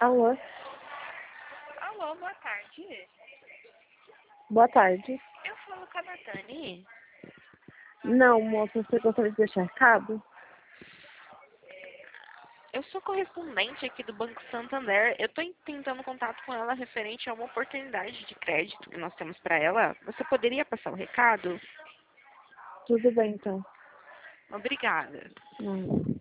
Alô? Alô, boa tarde. Boa tarde. Eu falo com a Natane. Não, moça, você gostaria de deixar recado? Eu sou correspondente aqui do Banco Santander. Eu estou tentando contato com ela referente a uma oportunidade de crédito que nós temos para ela. Você poderia passar o recado? Tudo bem, então. Obrigada.